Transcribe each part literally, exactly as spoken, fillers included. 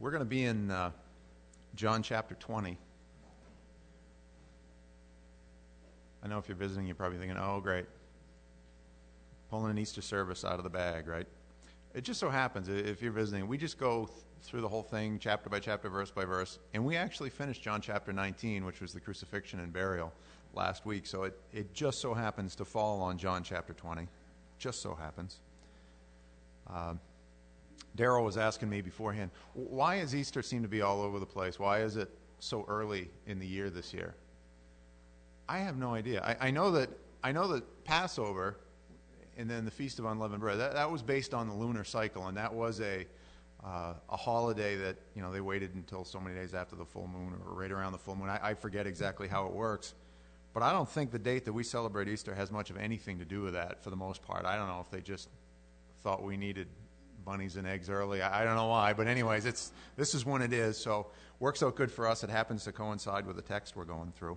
We're going to be in uh, John chapter twenty. I know if you're visiting, you're probably thinking, oh, great. Pulling an Easter service out of the bag, right? It just so happens, if you're visiting, we just go th- through the whole thing, chapter by chapter, verse by verse, and we actually finished John chapter nineteen, which was the crucifixion and burial, last week. So it, it just so happens to fall on John chapter twenty. Just so happens. Uh, Daryl was asking me beforehand, why does Easter seem to be all over the place? Why is it so early in the year this year? I have no idea. I, I know that I know that Passover and then the Feast of Unleavened Bread, that, that was based on the lunar cycle, and that was a uh, a holiday that, you know, they waited until so many days after the full moon or right around the full moon. I, I forget exactly how it works, but I don't think the date that we celebrate Easter has much of anything to do with that for the most part. I don't know if they just thought we needed bunnies and eggs early. I, I don't know why, but anyways, it's this is when it is, so works out good for us. It happens to coincide with the text we're going through.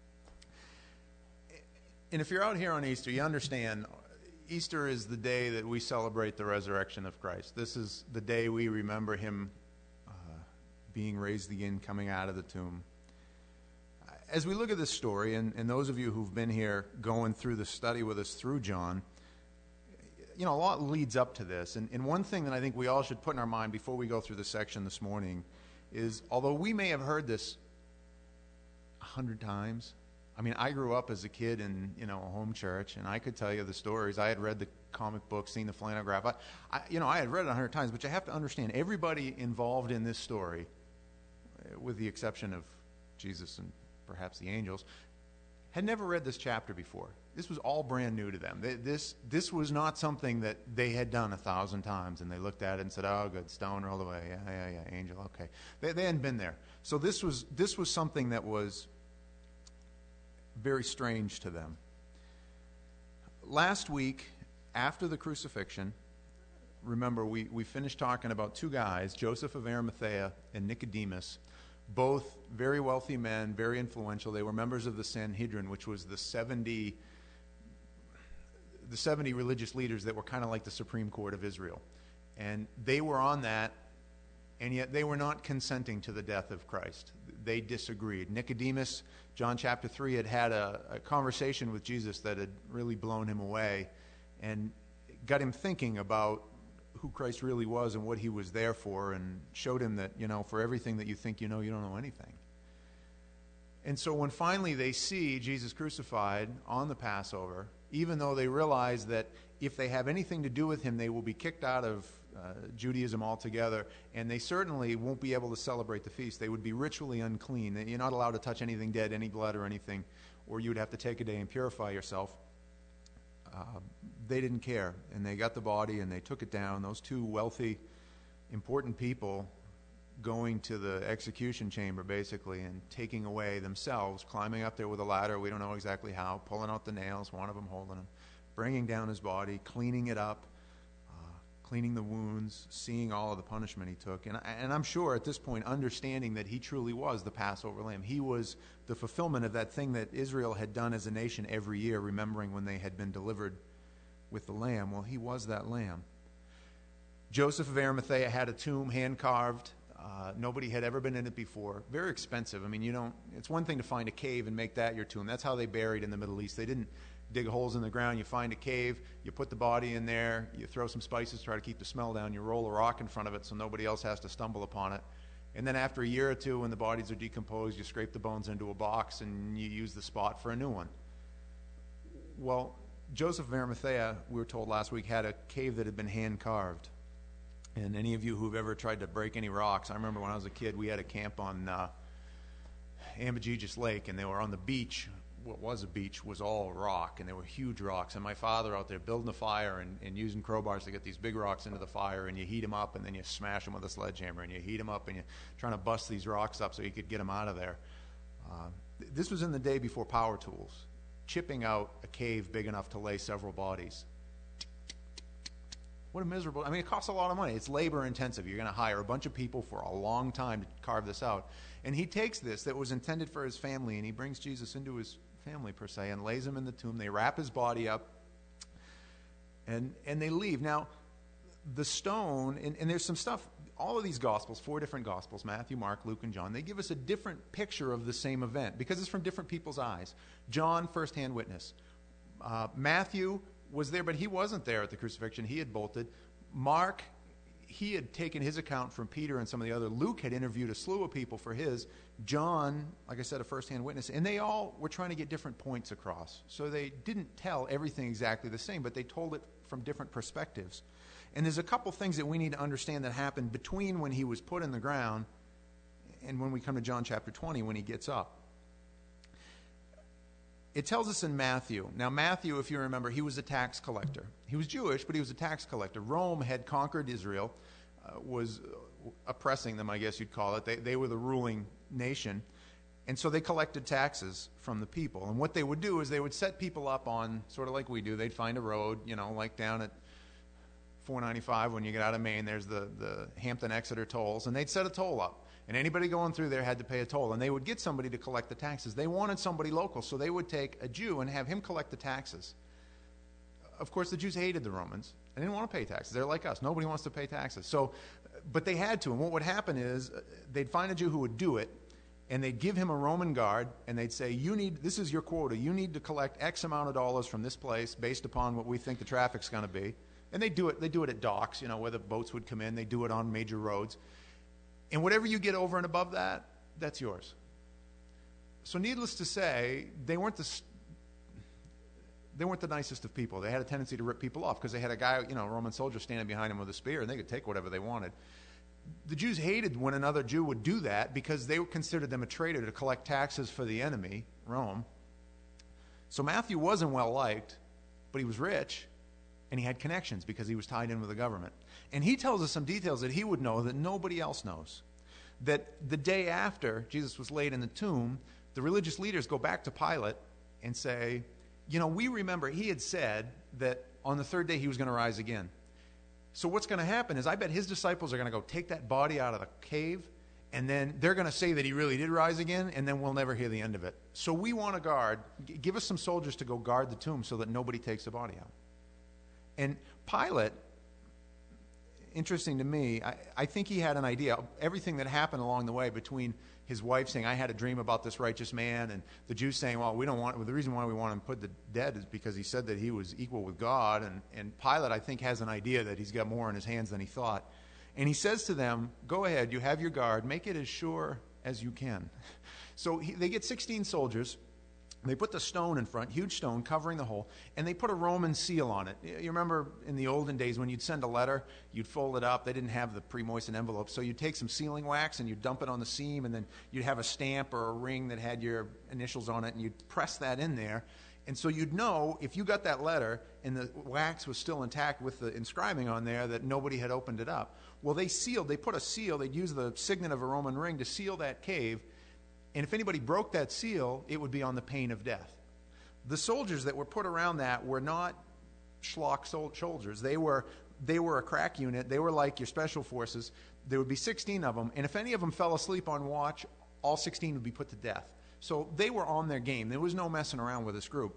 And if you're out here on Easter, you understand Easter is the day that we celebrate the resurrection of Christ. This is the day we remember him uh, being raised again, coming out of the tomb. As we look at this story, and, and those of you who've been here going through the study with us through John, you know, a lot leads up to this. And, and one thing that I think we all should put in our mind before we go through this section this morning is, although we may have heard this a hundred times, I mean, I grew up as a kid in, you know, a home church, and I could tell you the stories. I had read the comic book, seen the flannel graph. I, I, you know, I had read it a hundred times, but you have to understand, everybody involved in this story, with the exception of Jesus and perhaps the angels, had never read this chapter before. This was all brand new to them. They, this this was not something that they had done a thousand times, and they looked at it and said, "Oh, good, stone rolled away. Yeah, yeah, yeah, angel. Okay." They, they hadn't been there, so this was this was something that was very strange to them. Last week, after the crucifixion, remember we, we finished talking about two guys, Joseph of Arimathea and Nicodemus, both very wealthy men, very influential. They were members of the Sanhedrin, which was the seventy the seventy religious leaders that were kind of like the Supreme Court of Israel. And they were on that, and yet they were not consenting to the death of Christ. They disagreed. Nicodemus, John chapter three, had had a, a conversation with Jesus that had really blown him away and got him thinking about who Christ really was and what he was there for, and showed him that, you know, for everything that you think you know, you don't know anything. And so when finally they see Jesus crucified on the Passover, even though they realize that if they have anything to do with him, they will be kicked out of uh, Judaism altogether, and they certainly won't be able to celebrate the feast. They would be ritually unclean. You're not allowed to touch anything dead, any blood or anything, or you would have to take a day and purify yourself. Uh, they didn't care, and they got the body and they took it down. Those two wealthy, important people going to the execution chamber, basically, and taking away themselves, climbing up there with a ladder, we don't know exactly how, pulling out the nails, one of them holding him, bringing down his body, cleaning it up, uh, cleaning the wounds, seeing all of the punishment he took. And, and I'm sure at this point, understanding that he truly was the Passover lamb. He was the fulfillment of that thing that Israel had done as a nation every year, remembering when they had been delivered with the lamb. Well, he was that lamb. Joseph of Arimathea had a tomb hand-carved. Uh, nobody had ever been in it before. Very expensive. I mean, you don't, it's one thing to find a cave and make that your tomb. That's how they buried in the Middle East. They didn't dig holes in the ground. You find a cave, you put the body in there, you throw some spices, try to keep the smell down, you roll a rock in front of it so nobody else has to stumble upon it. And then after a year or two, when the bodies are decomposed, you scrape the bones into a box and you use the spot for a new one. Well, Joseph of Arimathea, we were told last week, had a cave that had been hand-carved. And any of you who've ever tried to break any rocks, I remember when I was a kid, we had a camp on uh, Ambejijis Lake, and they were on the beach. What was a beach was all rock, and there were huge rocks. And my father out there building a fire and, and using crowbars to get these big rocks into the fire, and you heat them up, and then you smash them with a sledgehammer, and you heat them up, and you're trying to bust these rocks up so you could get them out of there. Uh, th- this was in the day before power tools, chipping out a cave big enough to lay several bodies. What a miserable, I mean, it costs a lot of money. It's labor intensive. You're going to hire a bunch of people for a long time to carve this out. And he takes this that was intended for his family, and he brings Jesus into his family, per se, and lays him in the tomb. They wrap his body up, and and they leave. Now, the stone, and, and there's some stuff all of these Gospels, four different Gospels, Matthew, Mark, Luke, and John, they give us a different picture of the same event because it's from different people's eyes. John, firsthand witness. Uh, Matthew was there, but he wasn't there at the crucifixion. He had bolted. Mark, he had taken his account from Peter and some of the other. Luke had interviewed a slew of people for his. John, like I said, a firsthand witness. And they all were trying to get different points across. So they didn't tell everything exactly the same, but they told it from different perspectives. And there's a couple things that we need to understand that happened between when he was put in the ground and when we come to John chapter twenty, when he gets up. It tells us in Matthew. Now, Matthew, if you remember, he was a tax collector. He was Jewish, but he was a tax collector. Rome had conquered Israel, uh, was oppressing them, I guess you'd call it. They, they were the ruling nation. And so they collected taxes from the people. And what they would do is they would set people up on, sort of like we do, they'd find a road, you know, like down at four ninety-five when you get out of Maine, there's the, the Hampton-Exeter tolls, and they'd set a toll up. And anybody going through there had to pay a toll. And they would get somebody to collect the taxes. They wanted somebody local, so they would take a Jew and have him collect the taxes. Of course, the Jews hated the Romans. They didn't want to pay taxes. They're like us. Nobody wants to pay taxes. So, but they had to. And what would happen is they'd find a Jew who would do it, and they'd give him a Roman guard, and they'd say, "You need, this is your quota. You need to collect X amount of dollars from this place based upon what we think the traffic's going to be." And they do it. They do it at docks, you know, where the boats would come in. They do it on major roads. And whatever you get over and above that, that's yours. So needless to say, they weren't the they weren't the nicest of people. They had a tendency to rip people off because they had a guy, you know, a Roman soldier standing behind them with a spear, and they could take whatever they wanted. The Jews hated when another Jew would do that because they considered them a traitor to collect taxes for the enemy, Rome. So Matthew wasn't well liked, but he was rich, and he had connections because he was tied in with the government. And he tells us some details that he would know that nobody else knows. That the day after Jesus was laid in the tomb, the religious leaders go back to Pilate and say, you know, we remember he had said that on the third day he was going to rise again. So what's going to happen is I bet his disciples are going to go take that body out of the cave, and then they're going to say that he really did rise again, and then we'll never hear the end of it. So we want to guard, give us some soldiers to go guard the tomb so that nobody takes the body out. And Pilate, interesting to me, I, I think he had an idea. Everything that happened along the way between his wife saying, I had a dream about this righteous man, and the Jews saying, well, we don't want, well, the reason why we want him put to dead is because he said that he was equal with God. And, and Pilate, I think, has an idea that he's got more in his hands than he thought. And he says to them, go ahead, you have your guard, make it as sure as you can. So he, they get sixteen soldiers. They put the stone in front, huge stone covering the hole, and they put a Roman seal on it. You remember in the olden days when you'd send a letter, you'd fold it up. They didn't have the pre-moistened envelopes, so you'd take some sealing wax and you'd dump it on the seam, and then you'd have a stamp or a ring that had your initials on it, and you'd press that in there. And so you'd know if you got that letter and the wax was still intact with the inscribing on there that nobody had opened it up. Well, they sealed, they put a seal, they'd use the signet of a Roman ring to seal that cave. And if anybody broke that seal, it would be on the pain of death. The soldiers that were put around that were not schlock soldiers. They were, they were a crack unit. They were like your special forces. There would be sixteen of them. And if any of them fell asleep on watch, all sixteen would be put to death. So they were on their game. There was no messing around with this group.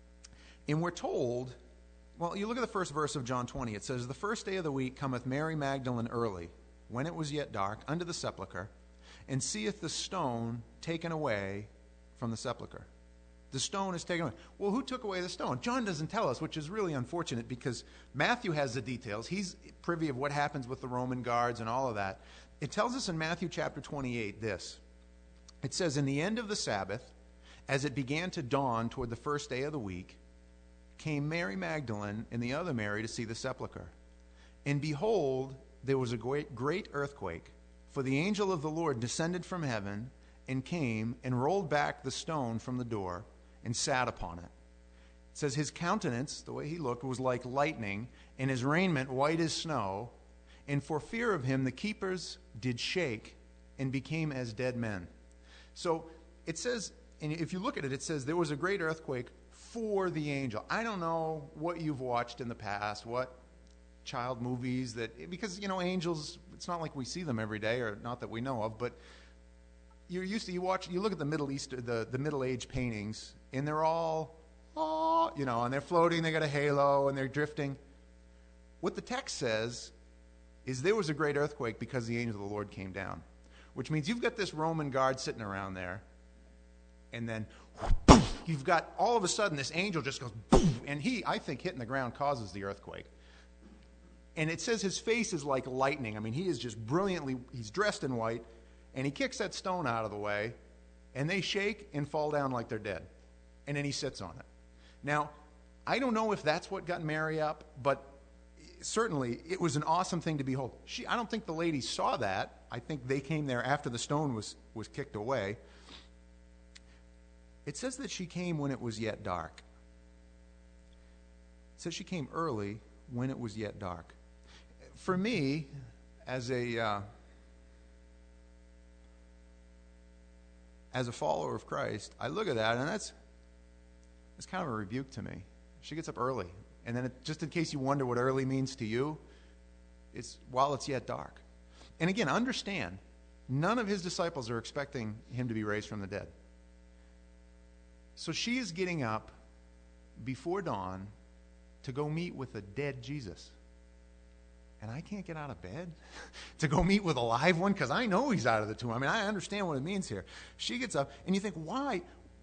And we're told, well, you look at the first verse of John twenty. It says, the first day of the week cometh Mary Magdalene early, when it was yet dark, unto the sepulchre, and seeth the stone taken away from the sepulchre. The stone is taken away. Well, who took away the stone? John doesn't tell us, which is really unfortunate because Matthew has the details. He's privy of what happens with the Roman guards and all of that. It tells us in Matthew chapter twenty-eight this. It says, in the end of the Sabbath, as it began to dawn toward the first day of the week, came Mary Magdalene and the other Mary to see the sepulchre. And behold, there was a great, great earthquake. For the angel of the Lord descended from heaven and came and rolled back the stone from the door and sat upon it. It says his countenance, the way he looked, was like lightning, and his raiment white as snow. And for fear of him the keepers did shake and became as dead men. So it says, and if you look at it, it says there was a great earthquake for the angel. I don't know what you've watched in the past, what child movies that, because, you know, angels, it's not like we see them every day, or not that we know of, but you're used to, you watch, you look at the Middle East, the, the Middle Age paintings, and they're all, oh, you know, and they're floating, they got a halo, and they're drifting. What the text says is there was a great earthquake because the angel of the Lord came down, which means you've got this Roman guard sitting around there, and then you've got all of a sudden this angel just goes, and he, I think, hitting the ground causes the earthquake. And it says his face is like lightning. I mean, he is just brilliantly, he's dressed in white, and he kicks that stone out of the way, and they shake and fall down like they're dead. And then he sits on it. Now, I don't know if that's what got Mary up, but certainly it was an awesome thing to behold. She, I don't think the ladies saw that. I think they came there after the stone was, was kicked away. It says that she came when it was yet dark. It says she came early when it was yet dark. For me, as a uh, as a follower of Christ, I look at that, and that's that's kind of a rebuke to me. She gets up early, and then it, just in case you wonder what early means to you, it's while it's yet dark. And again, understand, none of his disciples are expecting him to be raised from the dead. So she is getting up before dawn to go meet with a dead Jesus. And I can't get out of bed to go meet with a live one because I know he's out of the tomb. I mean, I understand what it means here. She gets up, and you think, why?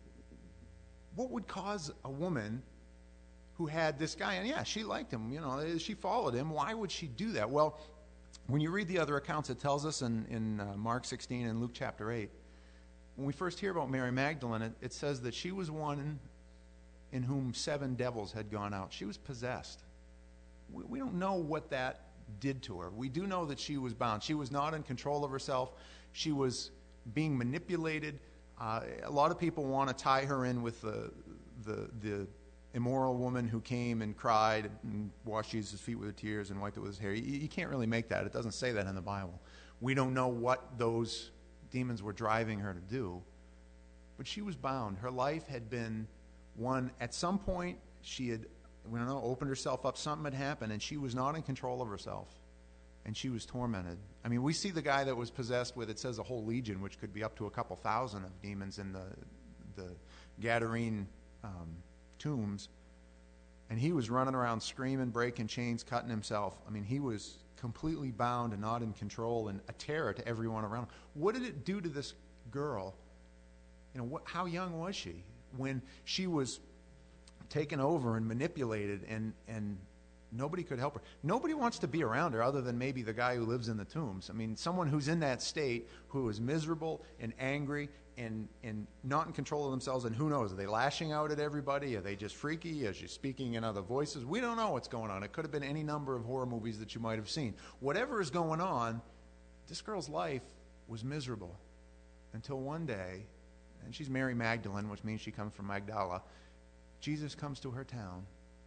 What would cause a woman who had this guy, and yeah, she liked him, you know, she followed him. Why would she do that? Well, when you read the other accounts, it tells us in, in uh, Mark sixteen and Luke chapter eight, when we first hear about Mary Magdalene, it, it says that she was one in whom seven devils had gone out. She was possessed. We, we don't know what that did to her. We do know that she was bound. She was not in control of herself. She was being manipulated. Uh, a lot of people want to tie her in with the, the the immoral woman who came and cried and washed Jesus' feet with her tears and wiped it with his hair. You, you can't really make that. It doesn't say that in the Bible. We don't know what those demons were driving her to do, but she was bound. Her life had been one, at some point, she had, we don't know, opened herself up, something had happened, and she was not in control of herself, and she was tormented. I mean, we see the guy that was possessed with, it says, a whole legion, which could be up to a couple thousand of demons in the the Gadarene um, tombs, and he was running around screaming, breaking chains, cutting himself. I mean, he was completely bound and not in control and a terror to everyone around him. What did it do to this girl? You know, what, how young was she when she was taken over and manipulated, and, and nobody could help her? Nobody wants to be around her other than maybe the guy who lives in the tombs. I mean, someone who's in that state, who is miserable and angry and, and not in control of themselves, and who knows, are they lashing out at everybody? Are they just freaky? Are she speaking in other voices? We don't know what's going on. It could have been any number of horror movies that you might have seen. Whatever is going on, this girl's life was miserable until one day, and she's Mary Magdalene, which means she comes from Magdala. Jesus comes to her town,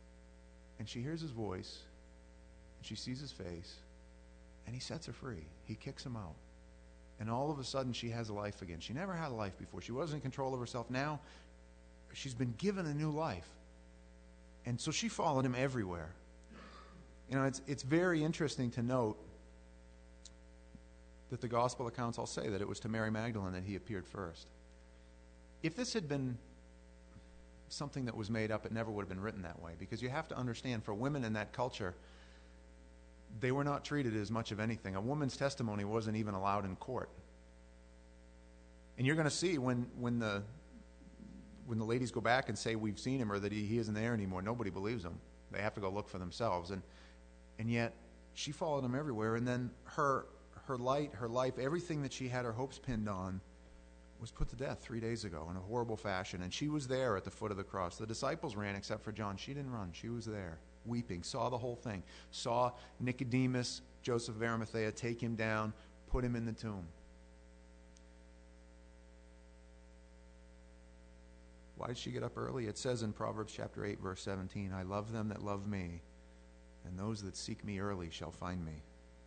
and she hears his voice, and she sees his face, and he sets her free. He kicks him out. And all of a sudden, she has a life again. She never had a life before. She wasn't in control of herself. Now, she's been given a new life. And so she followed him everywhere. You know, it's, it's very interesting to note that the gospel accounts all say that it was to Mary Magdalene that he appeared first. If this had been something that was made up, it never would have been written that way, because you have to understand, for women in that culture, they were not treated as much of anything. A woman's testimony wasn't even allowed in court. And you're going to see when, when the when the ladies go back and say we've seen him, or that he, he isn't there anymore, nobody believes them. They have to go look for themselves. And and yet she followed him everywhere. And then her her light, her life, everything that she had her hopes pinned on was put to death three days ago in a horrible fashion. And she was there at the foot of the cross. The disciples ran except for John. She didn't run. She was there, weeping, saw the whole thing, saw Nicodemus, Joseph of Arimathea, take him down, put him in the tomb. Why did she get up early? It says in Proverbs chapter eight, verse seventeen, I love them that love me, and those that seek me early shall find me.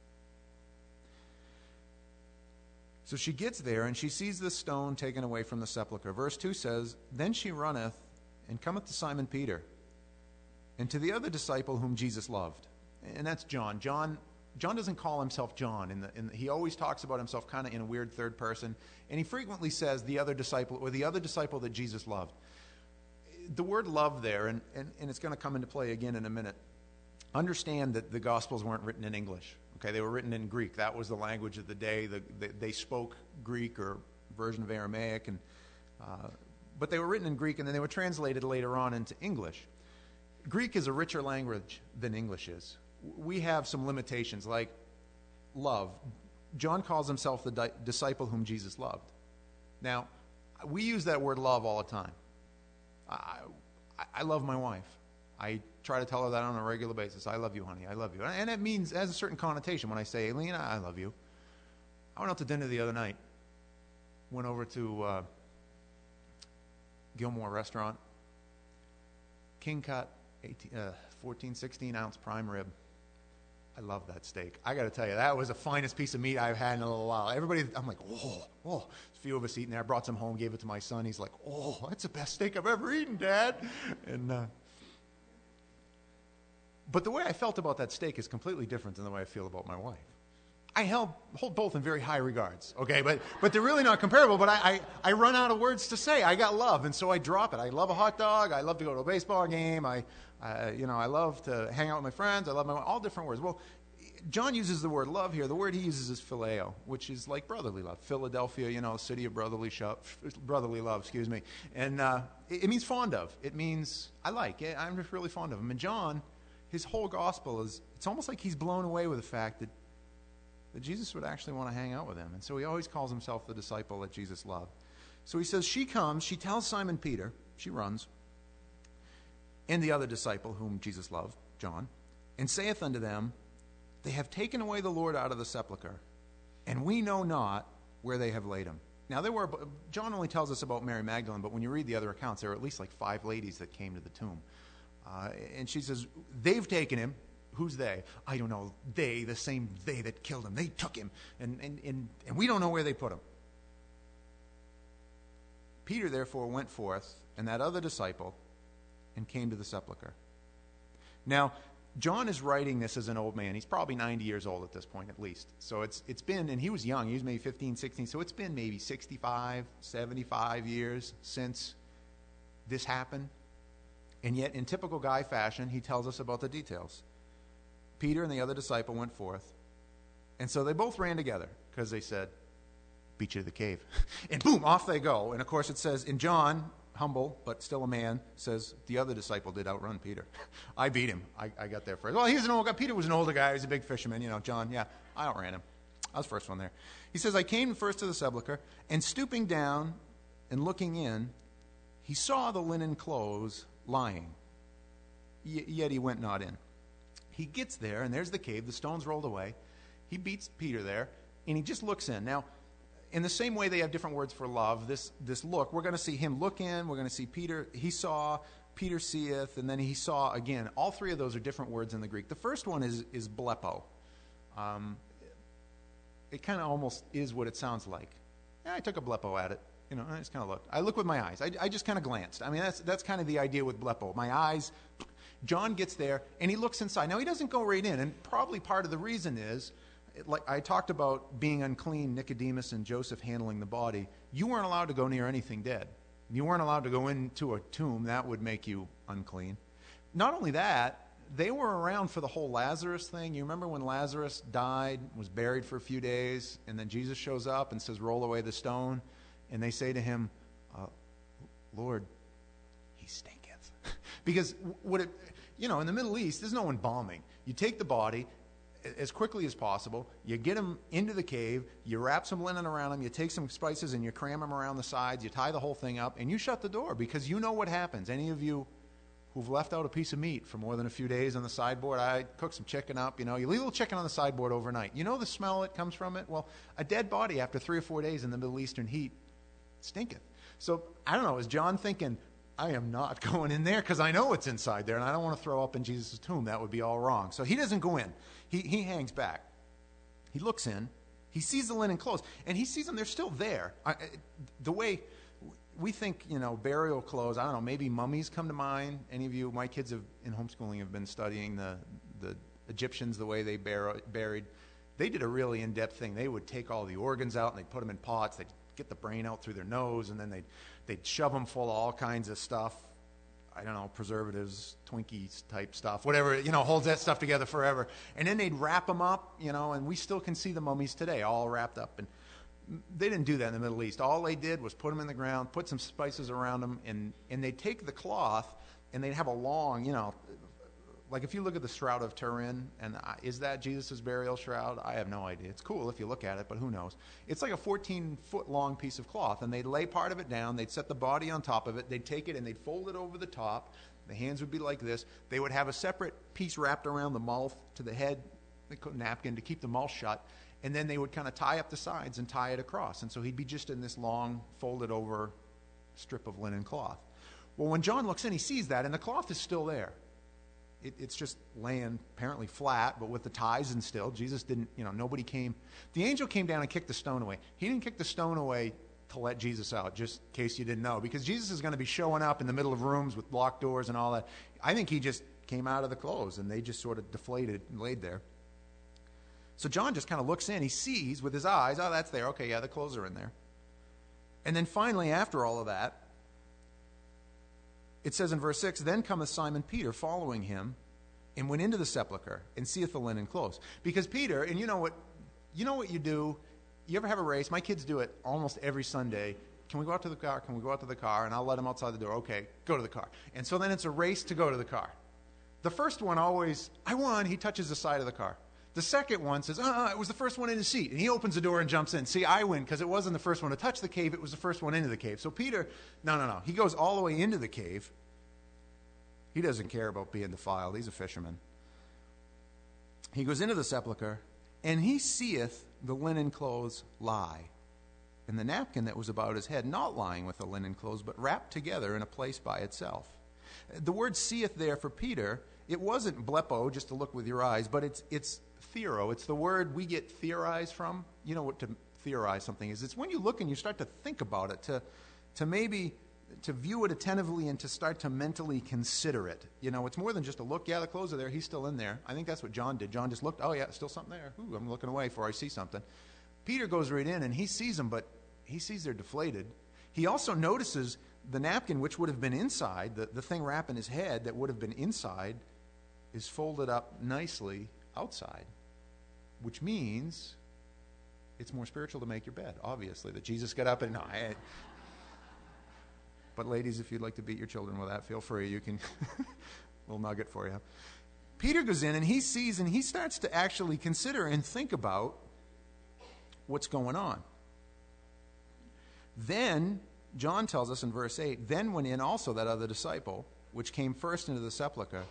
So she gets there, and she sees the stone taken away from the sepulchre. Verse two says, Then she runneth, and cometh to Simon Peter, and to the other disciple whom Jesus loved. And that's John. John John doesn't call himself John. In the, in the, he always talks about himself kind of in a weird third person, and he frequently says the other disciple, or the other disciple that Jesus loved. The word love there, and, and, and it's going to come into play again in a minute. Understand that the Gospels weren't written in English. Okay, they were written in Greek. That was the language of the day. The, the, they spoke Greek or version of Aramaic, and uh, but they were written in Greek, and then they were translated later on into English. Greek is a richer language than English is. We have some limitations, like love. John calls himself the di- disciple whom Jesus loved. Now, we use that word love all the time. I, I, I love my wife. I try to tell her that on a regular basis. I love you, honey. I love you. And it means, it has a certain connotation when I say, Aileen, I love you. I went out to dinner the other night. Went over to uh, Gilmore Restaurant. King cut, eighteen, uh, fourteen, sixteen ounce prime rib. I love that steak. I got to tell you, that was the finest piece of meat I've had in a little while. Everybody, I'm like, oh, oh. A few of us eating there. I brought some home, gave it to my son. He's like, oh, that's the best steak I've ever eaten, Dad. And uh, but the way I felt about that steak is completely different than the way I feel about my wife. I held, hold both in very high regards, okay? But but they're really not comparable. But I, I, I run out of words to say. I got love, and so I drop it. I love a hot dog. I love to go to a baseball game. I, I you know, I love to hang out with my friends. I love my, all different words. Well, John uses the word love here. The word he uses is phileo, which is like brotherly love. Philadelphia, you know, city of brotherly sho- brotherly love, excuse me. And uh, it, it means fond of. It means I like. I'm just really fond of him. And John, his whole gospel is, it's almost like he's blown away with the fact that, that Jesus would actually want to hang out with him. And so he always calls himself the disciple that Jesus loved. So he says, she comes, she tells Simon Peter, she runs, and the other disciple whom Jesus loved, John, and saith unto them, they have taken away the Lord out of the sepulchre, and we know not where they have laid him. Now, there were, John only tells us about Mary Magdalene, but when you read the other accounts, there were at least like five ladies that came to the tomb. Uh, and she says, they've taken him. Who's they? I don't know. They, the same they that killed him. They took him. And, and, and, and we don't know where they put him. Peter, therefore, went forth, and that other disciple, and came to the sepulchre. Now, John is writing this as an old man. He's probably ninety years old at this point, at least. So it's it's been, and he was young. He was maybe fifteen, sixteen. So it's been maybe sixty-five, seventy-five years since this happened. And yet, in typical guy fashion, he tells us about the details. Peter and the other disciple went forth. And so they both ran together because they said, beat you to the cave. And boom, off they go. And of course it says, in John, humble, but still a man, says the other disciple did outrun Peter. I beat him. I, I got there first. Well, he was an old guy. Peter was an older guy. He was a big fisherman. You know, John, yeah, I outran him. I was first one there. He says, I came first to the sepulchre, and stooping down and looking in, he saw the linen clothes lying. Y- yet he went not in. He gets there, and there's the cave. The stone's rolled away. He beats Peter there, and he just looks in. Now, in the same way they have different words for love, this this look, we're going to see him look in. We're going to see Peter. He saw, Peter seeth, and then he saw again. All three of those are different words in the Greek. The first one is, is blepo. Um, it kind of almost is what it sounds like. Yeah, I took a blepo at it. You know, I just kind of looked. I look with my eyes. I, I just kind of glanced. I mean, that's that's kind of the idea with blepo. My eyes. John gets there, and he looks inside. Now, he doesn't go right in, and probably part of the reason is, like I talked about being unclean, Nicodemus and Joseph handling the body. You weren't allowed to go near anything dead. You weren't allowed to go into a tomb. That would make you unclean. Not only that, they were around for the whole Lazarus thing. You remember when Lazarus died, was buried for a few days, and then Jesus shows up and says, roll away the stone. And they say to him, uh, Lord, he stinketh. Because what it, you know, in the Middle East, there's no embalming. You take the body as quickly as possible, you get him into the cave, you wrap some linen around him, you take some spices and you cram them around the sides, you tie the whole thing up, and you shut the door because you know what happens. Any of you who've left out a piece of meat for more than a few days on the sideboard, I cook some chicken up, you know, you leave a little chicken on the sideboard overnight. You know the smell that comes from it? Well, a dead body after three or four days in the Middle Eastern heat stinketh. So, I don't know, is John thinking, I am not going in there because I know what's inside there and I don't want to throw up in Jesus' tomb. That would be all wrong. So he doesn't go in. He, he hangs back. He looks in. He sees the linen clothes. And he sees them. They're still there. I, the way we think, you know, burial clothes, I don't know, maybe mummies come to mind. Any of you, my kids have in homeschooling have been studying the, the Egyptians, the way they bur- buried. They did a really in-depth thing. They would take all the organs out and they'd put them in pots. They'd get the brain out through their nose and then they'd, they'd shove them full of all kinds of stuff. I don't know, preservatives, Twinkies type stuff, whatever, you know, holds that stuff together forever. And then they'd wrap them up, you know, and we still can see the mummies today all wrapped up. And they didn't do that in the Middle East. All they did was put them in the ground, put some spices around them, and, and they'd take the cloth and they'd have a long, you know, like if you look at the Shroud of Turin, and uh, is that Jesus' burial shroud? I have no idea. It's cool if you look at it, but who knows? It's like a fourteen-foot long piece of cloth, and they'd lay part of it down. They'd set the body on top of it. They'd take it, and they'd fold it over the top. The hands would be like this. They would have a separate piece wrapped around the mouth to the head, a napkin to keep the mouth shut, and then they would kind of tie up the sides and tie it across. And so he'd be just in this long, folded-over strip of linen cloth. Well, when John looks in, he sees that, and the cloth is still there. It, it's just laying apparently flat, but with the ties and still. Jesus didn't, you know, nobody came. The angel came down and kicked the stone away. He didn't kick the stone away to let Jesus out, just in case you didn't know, because Jesus is going to be showing up in the middle of rooms with locked doors and all that. I think he just came out of the clothes, and they just sort of deflated and laid there. So John just kind of looks in. He sees with his eyes, oh, that's there. Okay, yeah, the clothes are in there. And then finally, after all of that, it says in verse six, then cometh Simon Peter following him, and went into the sepulchre, and seeth the linen clothes. Because Peter, and you know what, you know what you do, you ever have a race? My kids do it almost every Sunday. Can we go out to the car? Can we go out to the car? And I'll let them outside the door. Okay, go to the car. And so then it's a race to go to the car. The first one always, I won, he touches the side of the car. The second one says, uh, it was the first one in his seat. And he opens the door and jumps in. See, I win because it wasn't the first one to touch the cave. It was the first one into the cave. So Peter, no, no, no. He goes all the way into the cave. He doesn't care about being defiled. He's a fisherman. He goes into the sepulchre, and he seeth the linen clothes lie, and the napkin that was about his head, not lying with the linen clothes, but wrapped together in a place by itself. The word seeth there for Peter, it wasn't blepo, just to look with your eyes, but it's it's theoro. It's the word we get theorize from. You know what to theorize something is. It's when you look and you start to think about it, to to maybe to view it attentively and to start to mentally consider it. You know, it's more than just a look. Yeah, the clothes are there. He's still in there. I think that's what John did. John just looked. Oh, yeah, still something there. Ooh, I'm looking away before I see something. Peter goes right in, and he sees them, but he sees they're deflated. He also notices the napkin, which would have been inside, the, the thing wrapping his head that would have been inside, is folded up nicely outside, which means it's more spiritual to make your bed, obviously, that Jesus got up and... No, I, But ladies, if you'd like to beat your children with that, feel free. You can, little nugget for you. Peter goes in and he sees and he starts to actually consider and think about what's going on. Then, John tells us in verse eight, then went in also that other disciple, which came first into the sepulchre,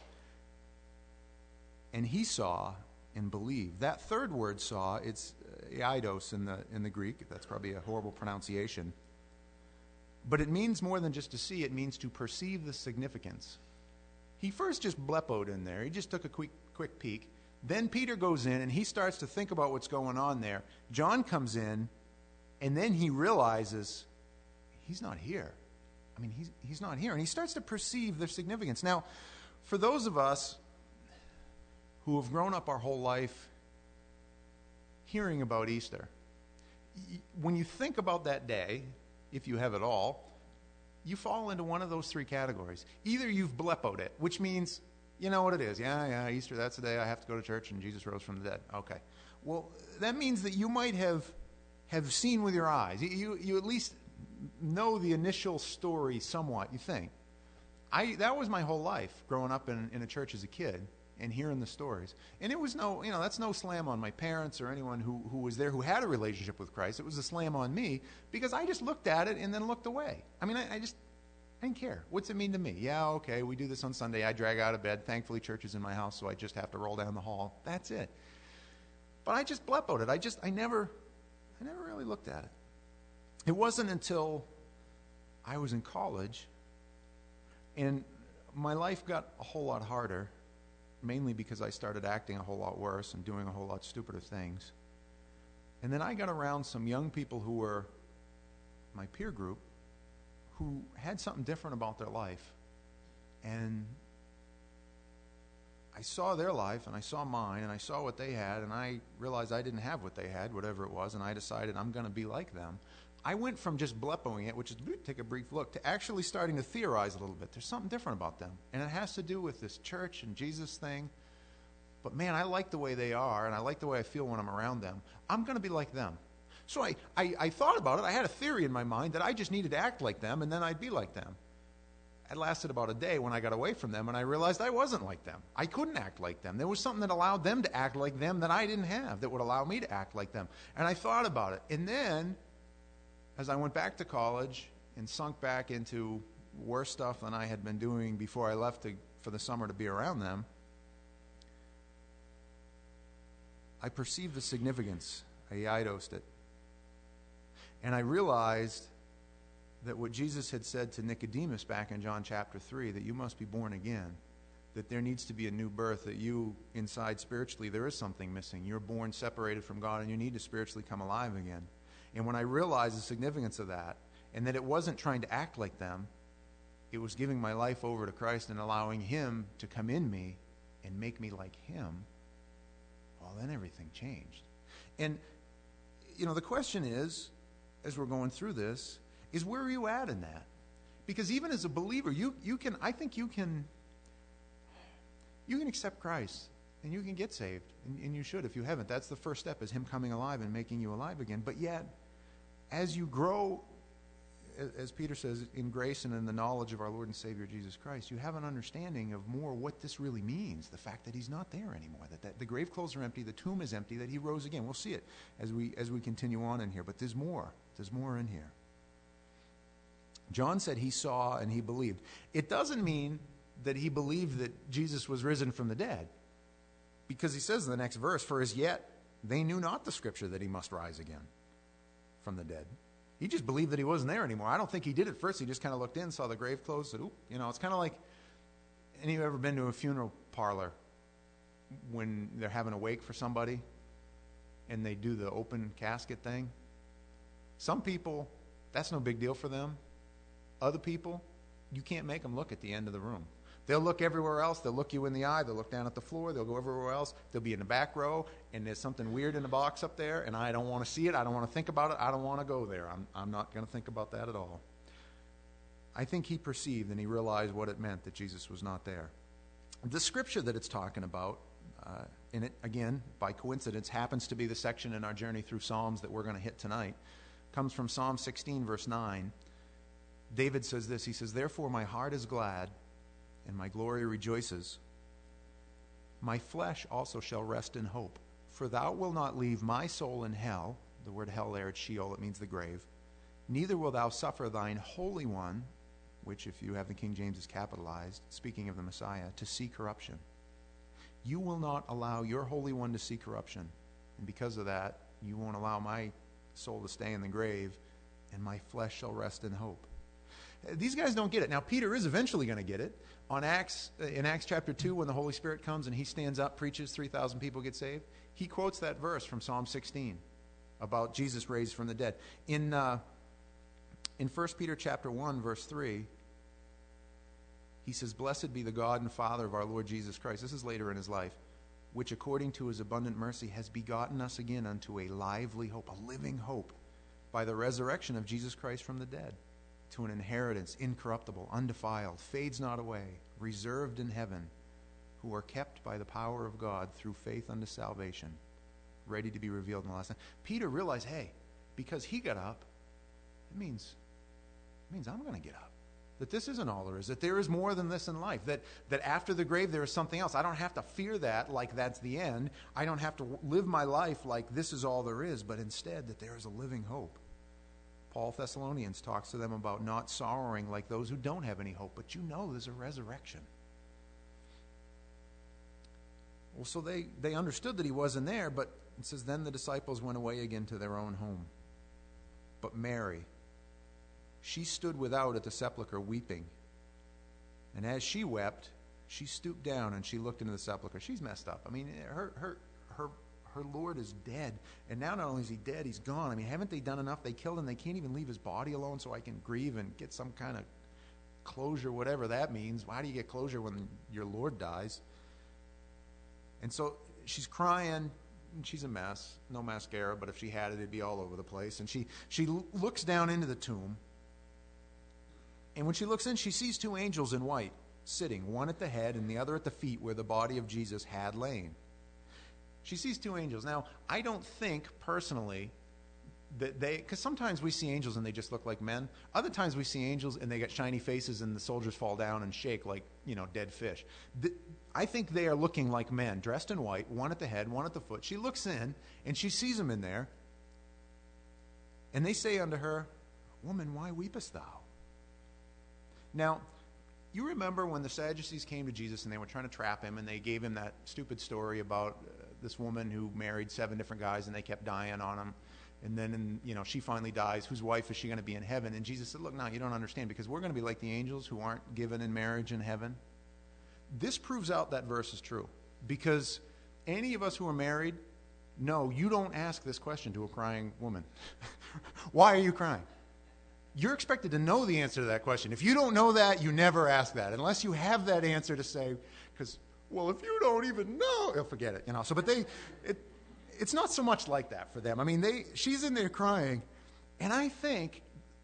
and he saw and believed. That third word saw, it's uh, eidos in the, in the Greek. That's probably a horrible pronunciation. But it means more than just to see. It means to perceive the significance. He first just blepoed in there. He just took a quick, quick peek. Then Peter goes in, and he starts to think about what's going on there. John comes in, and then he realizes he's not here. I mean, he's, he's not here. And he starts to perceive the significance. Now, for those of us who have grown up our whole life hearing about Easter, when you think about that day, if you have it all, you fall into one of those three categories. Either you've blepoed it, which means, you know what it is. Yeah, yeah, Easter, that's the day I have to go to church and Jesus rose from the dead. Okay. Well, that means that you might have have seen with your eyes. You, you at least know the initial story somewhat, you think. I That was my whole life, growing up in, in a church as a kid and hearing the stories. And it was no, you know, that's no slam on my parents or anyone who, who was there who had a relationship with Christ. It was a slam on me because I just looked at it and then looked away. I mean, I, I just, I didn't care. What's it mean to me? Yeah, okay, we do this on Sunday. I drag out of bed. Thankfully, church is in my house, so I just have to roll down the hall. That's it. But I just blepoed it. I just, I never, I never really looked at it. It wasn't until I was in college and my life got a whole lot harder, mainly because I started acting a whole lot worse and doing a whole lot stupider things. And then I got around some young people who were my peer group who had something different about their life. And I saw their life, and I saw mine, and I saw what they had, and I realized I didn't have what they had, whatever it was, and I decided I'm going to be like them. I went from just bleppoing it, which is take a brief look, to actually starting to theorize a little bit. There's something different about them, and it has to do with this church and Jesus thing. But man, I like the way they are, and I like the way I feel when I'm around them. I'm going to be like them. So I, I, I thought about it. I had a theory in my mind that I just needed to act like them, and then I'd be like them. It lasted about a day when I got away from them, and I realized I wasn't like them. I couldn't act like them. There was something that allowed them to act like them that I didn't have that would allow me to act like them. And I thought about it. And then, as I went back to college and sunk back into worse stuff than I had been doing before I left to, for the summer to be around them, I perceived the significance. I iodosed it. And I realized that what Jesus had said to Nicodemus back in John chapter three, that you must be born again, that there needs to be a new birth, that you, inside spiritually, there is something missing. You're born separated from God, and you need to spiritually come alive again. And when I realized the significance of that, and that it wasn't trying to act like them, it was giving my life over to Christ and allowing Him to come in me and make me like Him, well, then everything changed. And, you know, the question is, as we're going through this, is where are you at in that? Because even as a believer, you, you can, I think you can, you can accept Christ and you can get saved, and, and you should if you haven't. That's the first step, is Him coming alive and making you alive again. But yet, as you grow, as Peter says, in grace and in the knowledge of our Lord and Savior Jesus Christ, you have an understanding of more what this really means, the fact that He's not there anymore, that, that the grave clothes are empty, the tomb is empty, that He rose again. We'll see it as we, as we continue on in here, but there's more. There's more in here. John said he saw and he believed. It doesn't mean that he believed that Jesus was risen from the dead, because he says in the next verse, for as yet they knew not the Scripture that He must rise again from the dead. He just believed that He wasn't there anymore. I don't think he did at first. He just kind of looked in, saw the grave clothes, said, oop. You know, it's kind of like, any of you ever been to a funeral parlor when they're having a wake for somebody and they do the open casket thing? Some people, that's no big deal for them. Other people, you can't make them look at the end of the room. They'll look everywhere else. They'll look you in the eye. They'll look down at the floor. They'll go everywhere else. They'll be in the back row, and there's something weird in the box up there, and I don't want to see it. I don't want to think about it. I don't want to go there. I'm, I'm not going to think about that at all. I think he perceived and he realized what it meant that Jesus was not there. The scripture that it's talking about, uh, in it, again, by coincidence, happens to be the section in our journey through Psalms that we're going to hit tonight, comes from Psalm sixteen, verse nine. David says this, he says, therefore my heart is glad, and my glory rejoices. My flesh also shall rest in hope, for thou wilt not leave my soul in hell. The word hell there, it's Sheol, it means the grave. Neither wilt thou suffer thine Holy One, which if you have the King James is capitalized, speaking of the Messiah, to see corruption. You will not allow your Holy One to see corruption. And because of that, you won't allow my soul to stay in the grave, and my flesh shall rest in hope. These guys don't get it. Now, Peter is eventually going to get it. On Acts, in Acts chapter two, when the Holy Spirit comes and he stands up, preaches, three thousand people get saved, he quotes that verse from Psalm sixteen about Jesus raised from the dead. In, uh, in First Peter chapter one, verse three, he says, blessed be the God and Father of our Lord Jesus Christ. This is later in his life, which according to his abundant mercy has begotten us again unto a lively hope, a living hope, by the resurrection of Jesus Christ from the dead, to an inheritance incorruptible, undefiled, fades not away, reserved in heaven, who are kept by the power of God through faith unto salvation, ready to be revealed in the last time. Peter realized, hey, because he got up, it means, it means I'm going to get up. That this isn't all there is, that there is more than this in life, that, that after the grave there is something else. I don't have to fear that like that's the end. I don't have to live my life like this is all there is, but instead that there is a living hope. Paul Thessalonians talks to them about not sorrowing like those who don't have any hope, but you know there's a resurrection. Well, so they, they understood that he wasn't there, but it says, then the disciples went away again to their own home. But Mary, she stood without at the sepulchre weeping. And as she wept, she stooped down and she looked into the sepulchre. She's messed up. I mean, her her her her Lord is dead. And now not only is he dead, he's gone. I mean, haven't they done enough? They killed him. They can't even leave his body alone so I can grieve and get some kind of closure, whatever that means. Why do you get closure when your Lord dies? And so she's crying, and she's a mess. No mascara, but if she had it, it'd be all over the place. And she, she l- looks down into the tomb. And when she looks in, she sees two angels in white sitting, one at the head and the other at the feet where the body of Jesus had lain. She sees two angels. Now, I don't think personally that they, because sometimes we see angels and they just look like men. Other times we see angels and they got shiny faces and the soldiers fall down and shake like, you know, dead fish. The, I think they are looking like men, dressed in white, one at the head, one at the foot. She looks in and she sees them in there. And they say unto her, Woman, why weepest thou? Now, you remember when the Sadducees came to Jesus and they were trying to trap him and they gave him that stupid story about uh, this woman who married seven different guys and they kept dying on him. And then, in, you know, she finally dies. Whose wife is she going to be in heaven? And Jesus said, look, no, you don't understand, because we're going to be like the angels who aren't given in marriage in heaven. This proves out that verse is true, because any of us who are married, no, you don't ask this question to a crying woman. Why are you crying? You're expected to know the answer to that question. If you don't know that, you never ask that, unless you have that answer to say, because, well, if you don't even know, you'll forget it, you know. So, but they, it, it's not so much like that for them. I mean, they, she's in there crying, and I think,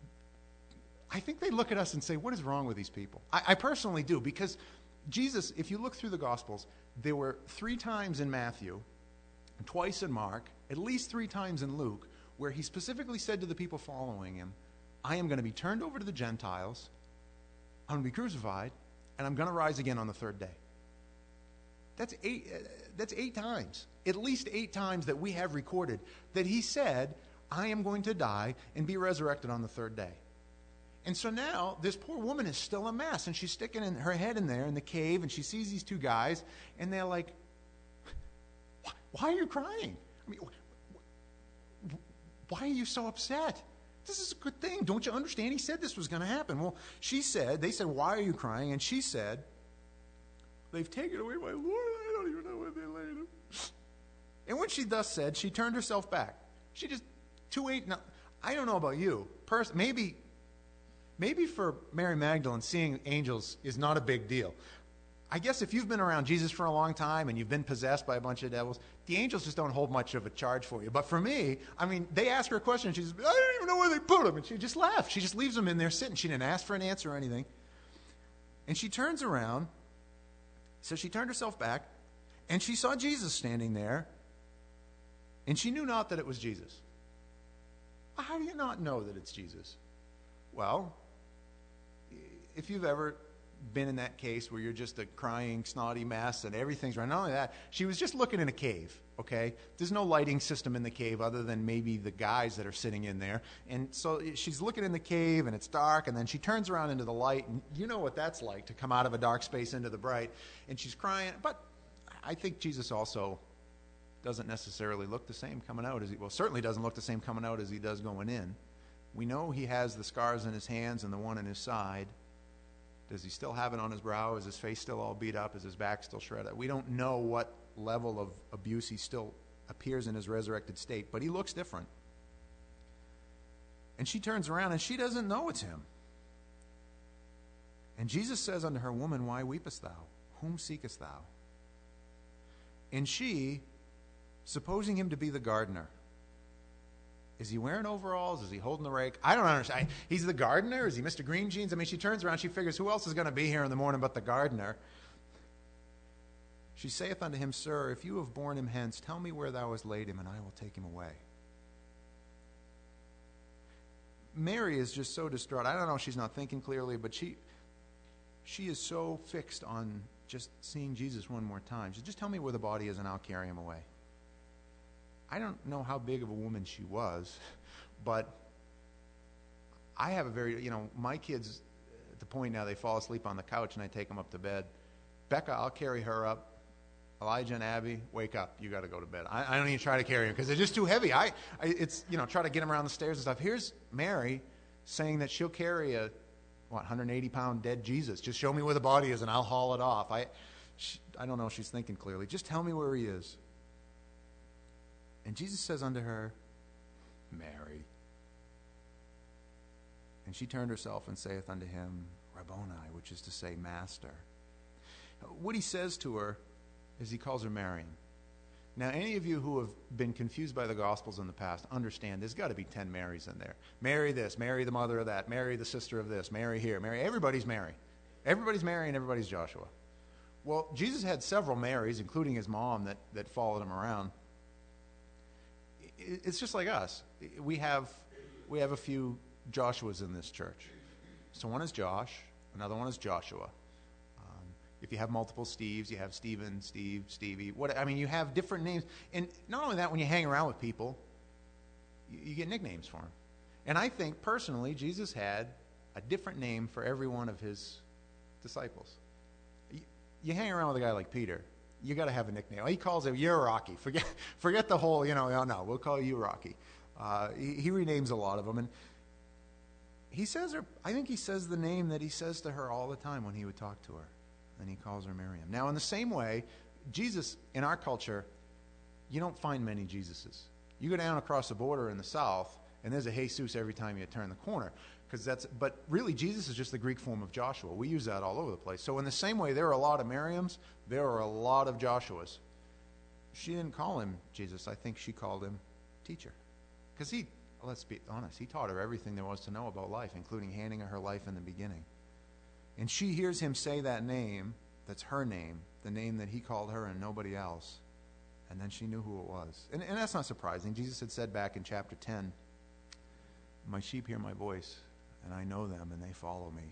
I think they look at us and say, what is wrong with these people? I, I personally do, because Jesus, if you look through the Gospels, there were three times in Matthew, twice in Mark, at least three times in Luke, where he specifically said to the people following him, I am going to be turned over to the Gentiles, I'm going to be crucified, and I'm going to rise again on the third day. That's eight, uh, that's eight times, at least eight times that we have recorded, that he said, I am going to die and be resurrected on the third day. And so now, this poor woman is still a mess, and she's sticking in her head in there in the cave, and she sees these two guys, and they're like, why are you crying? I mean, why are you so upset? This is a good thing. Don't you understand? He said this was going to happen. Well, she said, they said, why are you crying? And she said, they've taken away my Lord. I don't even know where they laid him. And when she thus said, she turned herself back. She just, two eight, now, I don't know about you. Pers- maybe, maybe for Mary Magdalene, seeing angels is not a big deal. I guess if you've been around Jesus for a long time and you've been possessed by a bunch of devils, the angels just don't hold much of a charge for you. But for me, I mean, they ask her a question, and she says, I don't even know where they put them. And she just left. She just leaves them in there sitting. She didn't ask for an answer or anything. And she turns around. So she turned herself back, and she saw Jesus standing there, and she knew not that it was Jesus. How do you not know that it's Jesus? Well, if you've ever been in that case where you're just a crying, snotty mess and everything's right. Not only that, she was just looking in a cave, okay? There's no lighting system in the cave other than maybe the guys that are sitting in there. And so she's looking in the cave, and it's dark, and then she turns around into the light, and you know what that's like, to come out of a dark space into the bright. And she's crying, but I think Jesus also doesn't necessarily look the same coming out as he, well, certainly doesn't look the same coming out as he does going in. We know he has the scars in his hands and the one in his side. Does he still have it on his brow? Is his face still all beat up? Is his back still shredded? We don't know what level of abuse he still appears in his resurrected state, but he looks different. And she turns around, and she doesn't know it's him. And Jesus says unto her, Woman, why weepest thou? Whom seekest thou? And she, supposing him to be the gardener, is he wearing overalls? Is he holding the rake? I don't understand. He's the gardener? Is he Mister Green Jeans? I mean, she turns around. She figures, who else is going to be here in the morning but the gardener? She saith unto him, Sir, if you have borne him hence, tell me where thou hast laid him, and I will take him away. Mary is just so distraught. I don't know if she's not thinking clearly, but she, she is so fixed on just seeing Jesus one more time. She says, just tell me where the body is, and I'll carry him away. I don't know how big of a woman she was, but I have a very, you know, my kids, at the point now, they fall asleep on the couch and I take them up to bed. Becca, I'll carry her up. Elijah and Abby, wake up. You got to go to bed. I, I don't even try to carry them because they're just too heavy. I, I, it's, you know, try to get them around the stairs and stuff. Here's Mary saying that she'll carry a, what, one hundred eighty pound dead Jesus. Just show me where the body is and I'll haul it off. I, she, I don't know if she's thinking clearly. Just tell me where he is. And Jesus says unto her, Mary. And she turned herself and saith unto him, Rabboni, which is to say, Master. What he says to her is he calls her Miriam. Now, any of you who have been confused by the Gospels in the past understand there's got to be ten Marys in there. Mary this, Mary the mother of that, Mary the sister of this, Mary here, Mary. Everybody's Mary. Everybody's Mary and everybody's Joshua. Well, Jesus had several Marys, including his mom, that, that followed him around. It's just like us. We have, we have a few Joshuas in this church. So one is Josh, another one is Joshua. If you have multiple Steves, you have Stephen, Steve, Stevie. What I mean, you have different names. And not only that, when you hang around with people, you, you get nicknames for them. And I think, personally, Jesus had a different name for every one of his disciples. You, you hang around with a guy like Peter, you got to have a nickname. He calls him, you're Rocky. Forget, forget the whole, you know, oh, no, we'll call you Rocky. Uh, he, he renames a lot of them. And he says, or I think he says the name that he says to her all the time when he would talk to her. And he calls her Miriam. Now, in the same way, Jesus, in our culture, you don't find many Jesuses. You go down across the border in the South, and there's a Jesus every time you turn the corner. Because that's, but really, Jesus is just the Greek form of Joshua. We use that all over the place. So in the same way, there are a lot of Miriams, there are a lot of Joshuas. She didn't call him Jesus. I think she called him teacher. Because he, let's be honest, he taught her everything there was to know about life, including handing her her life in the beginning. And she hears him say that name, that's her name, the name that he called her and nobody else. And then she knew who it was. And, and that's not surprising. Jesus had said back in chapter ten, my sheep hear my voice, and I know them, and they follow me.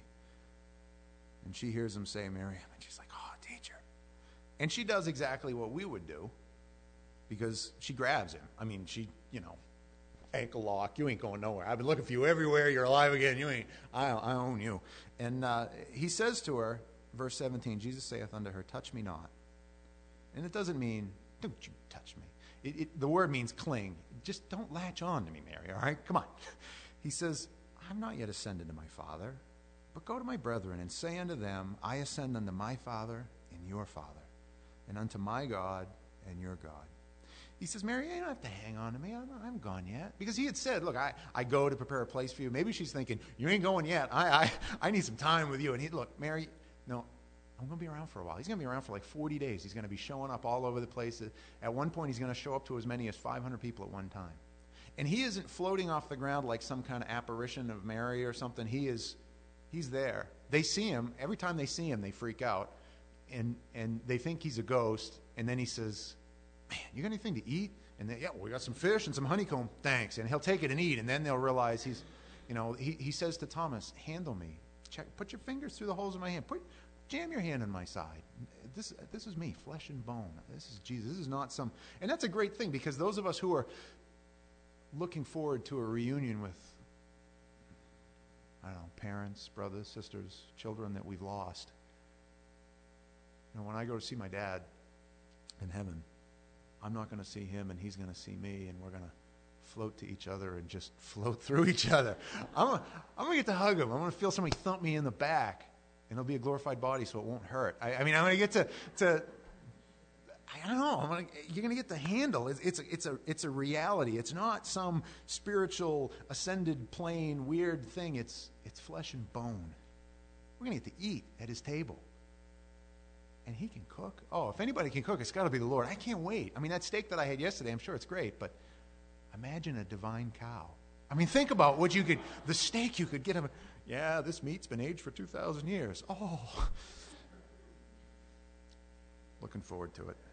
And she hears him say Miriam, and she's like, oh, teacher. And she does exactly what we would do, because she grabs him. I mean, she, you know, ankle lock, you ain't going nowhere. I've been looking for you everywhere. You're alive again. You ain't, I, I own you. And uh, he says to her, verse seventeen, Jesus saith unto her, touch me not. And it doesn't mean, don't you touch me. It, it, the word means cling. Just don't latch on to me, Mary, all right? Come on. He says, I'm not yet ascended to my Father, but go to my brethren and say unto them, I ascend unto my Father and your Father, and unto my God and your God. He says, Mary, you don't have to hang on to me. I'm, I'm gone yet. Because he had said, look, I, I go to prepare a place for you. Maybe she's thinking, you ain't going yet. I I, I need some time with you. And he, look, Mary, no, I'm going to be around for a while. He's going to be around for like forty days. He's going to be showing up all over the place. At one point, he's going to show up to as many as five hundred people at one time. And he isn't floating off the ground like some kind of apparition of Mary or something. He is, he's there. They see him. Every time they see him, they freak out. And, and they think he's a ghost. And then he says, man, you got anything to eat? And they, yeah, well, we got some fish and some honeycomb. Thanks. And he'll take it and eat. And then they'll realize he's, you know, he, he says to Thomas, handle me. Check, put your fingers through the holes in my hand. Put, jam your hand in my side. This, this is me, flesh and bone. This is Jesus. This is not some, and that's a great thing, because those of us who are looking forward to a reunion with, I don't know, parents, brothers, sisters, children that we've lost. You know, when I go to see my dad in heaven, I'm not going to see him and he's going to see me, and we're going to float to each other and just float through each other. I'm going I'm to get to hug him. I'm going to feel somebody thump me in the back, and it'll be a glorified body so it won't hurt. I, I mean, I'm going to get to, to I don't know, I'm gonna, you're going to get the handle. It's, it's, a, it's, a, it's a reality. It's not some spiritual, ascended plane, weird thing. It's, it's flesh and bone. We're going to get to eat at his table. And he can cook. Oh, if anybody can cook, it's got to be the Lord. I can't wait. I mean, that steak that I had yesterday, I'm sure it's great, but imagine a divine cow. I mean, think about what you could, the steak you could get him. Yeah, this meat's been aged for two thousand years. Oh. Looking forward to it.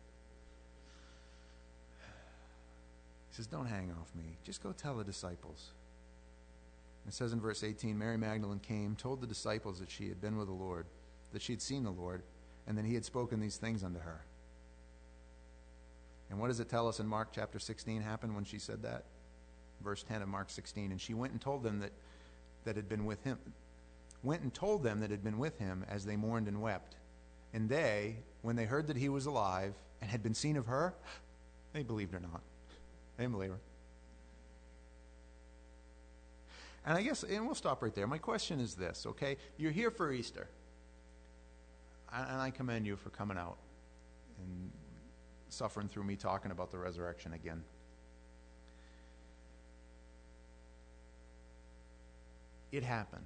He says, don't hang off me. Just go tell the disciples. It says in verse eighteen, Mary Magdalene came, told the disciples that she had been with the Lord, that she had seen the Lord, and that he had spoken these things unto her. And what does it tell us in Mark chapter sixteen happened when she said that? Verse ten of Mark sixteen. And she went and told them that, that had been with him, went and told them that had been with him as they mourned and wept. And they, when they heard that he was alive and had been seen of her, they believed her not. They didn't believe her. And I guess, and we'll stop right there. My question is this, okay? You're here for Easter. And I commend you for coming out and suffering through me talking about the resurrection again. It happened,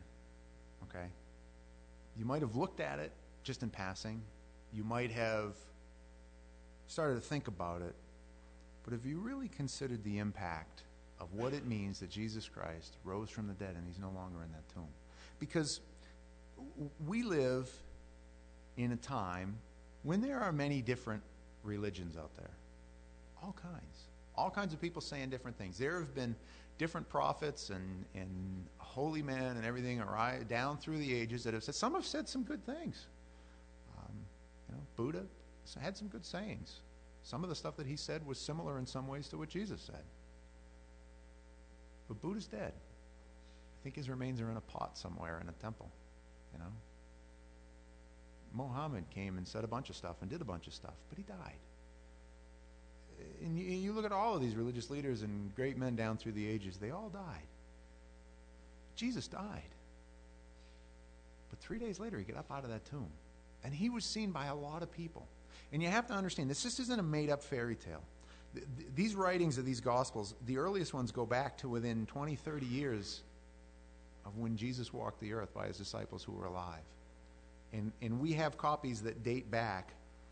okay? You might have looked at it just in passing. You might have started to think about it, but have you really considered the impact of what it means that Jesus Christ rose from the dead and he's no longer in that tomb? Because we live in a time when there are many different religions out there. All kinds. All kinds of people saying different things. There have been different prophets and, and holy men and everything around, down through the ages that have said, some have said some good things. Um, you know, Buddha had some good sayings. Some of the stuff that he said was similar in some ways to what Jesus said. But Buddha's dead. I think his remains are in a pot somewhere in a temple, you know. Muhammad came and said a bunch of stuff and did a bunch of stuff, but he died. And you, you look at all of these religious leaders and great men down through the ages, they all died. Jesus died. But three days later, he got up out of that tomb. And he was seen by a lot of people. And you have to understand, this just isn't a made-up fairy tale. Th- th- these writings of these Gospels, the earliest ones go back to within twenty, thirty years of when Jesus walked the earth by his disciples who were alive. And, and we have copies that date back,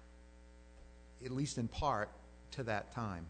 at least in part, to that time.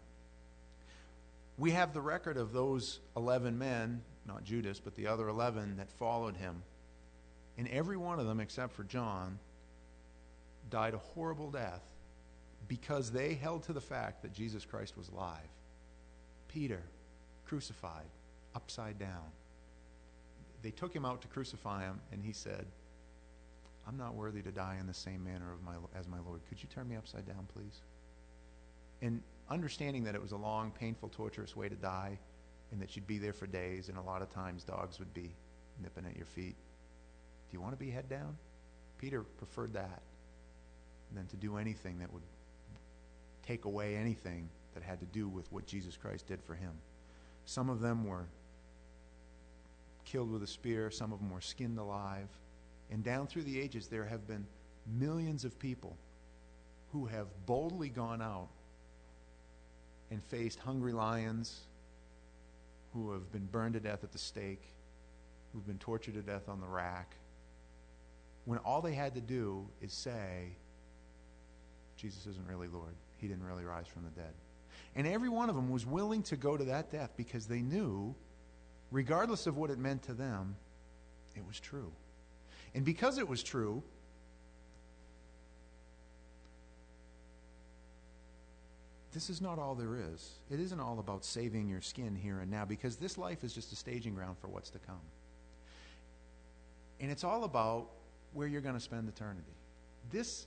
We have the record of those eleven men, not Judas, but the other eleven that followed him. And every one of them, except for John, died a horrible death because they held to the fact that Jesus Christ was alive. Peter, crucified, upside down. They took him out to crucify him, and he said, I'm not worthy to die in the same manner of my, as my Lord. Could you turn me upside down, please? And understanding that it was a long, painful, torturous way to die, and that you'd be there for days, and a lot of times dogs would be nipping at your feet. Do you want to be head down? Peter preferred that than to do anything that would take away anything that had to do with what Jesus Christ did for him. Some of them were killed with a spear. Some of them were skinned alive. And down through the ages, there have been millions of people who have boldly gone out and faced hungry lions, who have been burned to death at the stake, who've been tortured to death on the rack, when all they had to do is say, Jesus isn't really Lord. He didn't really rise from the dead. And every one of them was willing to go to that death because they knew, regardless of what it meant to them, it was true. And because it was true, this is not all there is. It isn't all about saving your skin here and now, because this life is just a staging ground for what's to come. And it's all about where you're going to spend eternity. This,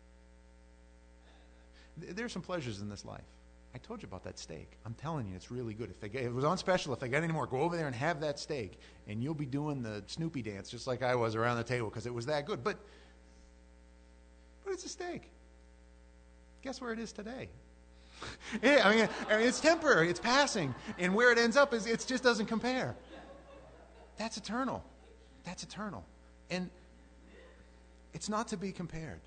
th- there's some pleasures in this life. I told you about that steak. I'm telling you, it's really good. If they get, if it was on special, if they got any more, go over there and have that steak, and you'll be doing the Snoopy dance just like I was around the table because it was that good. But, but it's a steak. Guess where it is today? yeah, I mean, I mean, it's temporary. It's passing, and where it ends up is it just doesn't compare. That's eternal. That's eternal, and it's not to be compared.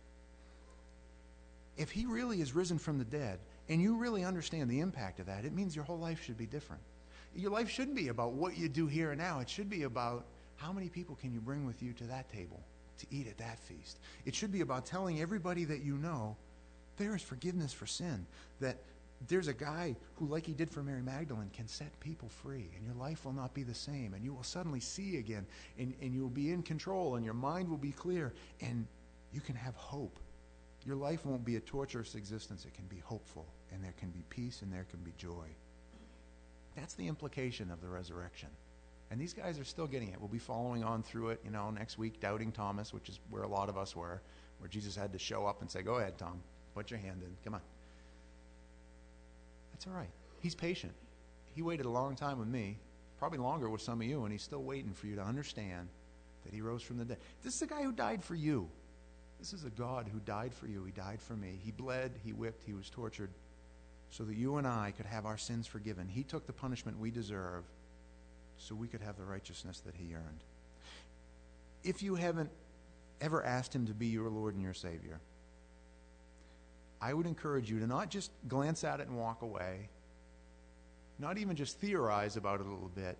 If he really is risen from the dead, and you really understand the impact of that, it means your whole life should be different. Your life shouldn't be about what you do here and now. It should be about how many people can you bring with you to that table to eat at that feast. It should be about telling everybody that you know there is forgiveness for sin, that there's a guy who, like he did for Mary Magdalene, can set people free, and your life will not be the same, and you will suddenly see again, and, and you'll be in control, and your mind will be clear, and you can have hope. Your life won't be a torturous existence. It can be hopeful, and there can be peace, and there can be joy. That's the implication of the resurrection. And these guys are still getting it. We'll be following on through it, you know, next week, doubting Thomas, which is where a lot of us were, where Jesus had to show up and say, go ahead, Tom, put your hand in, come on. That's all right. He's patient. He waited a long time with me, probably longer with some of you, and he's still waiting for you to understand that he rose from the dead. This is the guy who died for you. This is a God who died for you. He died for me. He bled, he whipped, he was tortured so that you and I could have our sins forgiven. He took the punishment we deserve so we could have the righteousness that he earned. If you haven't ever asked him to be your Lord and your Savior, I would encourage you to not just glance at it and walk away, not even just theorize about it a little bit,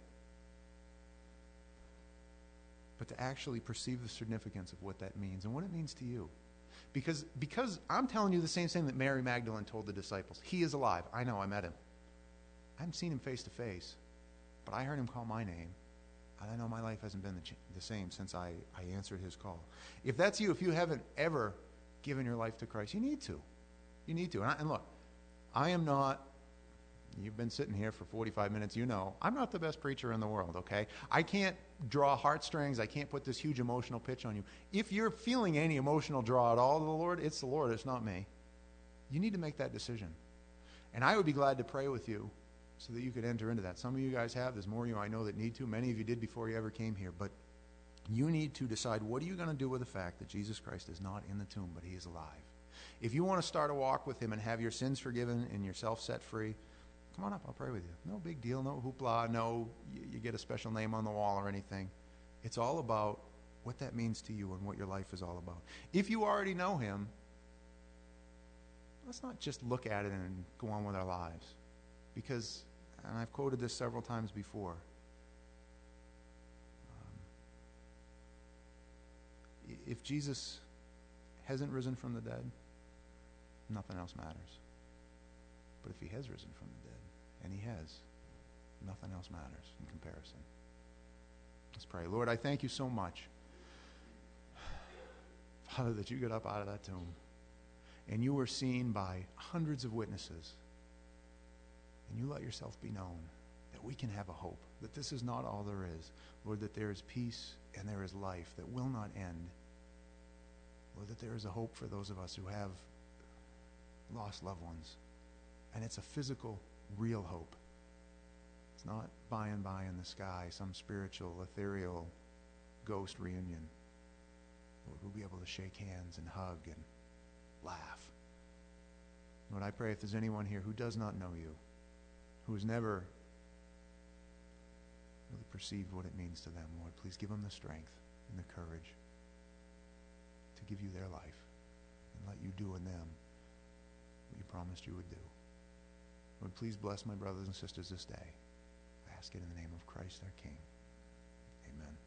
but to actually perceive the significance of what that means and what it means to you. Because, because I'm telling you the same thing that Mary Magdalene told the disciples. He is alive. I know, I met him. I haven't seen him face to face, but I heard him call my name. And I know my life hasn't been the, ch- the same since I, I answered his call. If that's you, if you haven't ever given your life to Christ, you need to. You need to. And, I, and look, I am not, you've been sitting here for forty-five minutes, you know, I'm not the best preacher in the world, okay? I can't draw heartstrings. I can't put this huge emotional pitch on you. If you're feeling any emotional draw at all to the Lord, it's the Lord, it's not me. You need to make that decision. And I would be glad to pray with you so that you could enter into that. Some of you guys have. There's more of you I know that need to. Many of you did before you ever came here. But you need to decide, what are you going to do with the fact that Jesus Christ is not in the tomb, but he is alive? If you want to start a walk with him and have your sins forgiven and yourself set free, come on up. I'll pray with you. No big deal. No hoopla. No, you, you get a special name on the wall or anything. It's all about what that means to you and what your life is all about. If you already know him, let's not just look at it and go on with our lives. Because, and I've quoted this several times before, um, if Jesus hasn't risen from the dead, nothing else matters. But if he has risen from the dead, and he has, nothing else matters in comparison. Let's pray. Lord, I thank you so much, Father, that you got up out of that tomb, and you were seen by hundreds of witnesses, and you let yourself be known, that we can have a hope, that this is not all there is. Lord, that there is peace and there is life that will not end. Lord, that there is a hope for those of us who have lost loved ones. And it's a physical, real hope. It's not by and by in the sky, some spiritual, ethereal ghost reunion. Lord, we'll be able to shake hands and hug and laugh. Lord, I pray if there's anyone here who does not know you, who has never really perceived what it means to them, Lord, please give them the strength and the courage to give you their life and let you do in them what you promised you would do. Lord, please bless my brothers and sisters this day. I ask it in the name of Christ our King.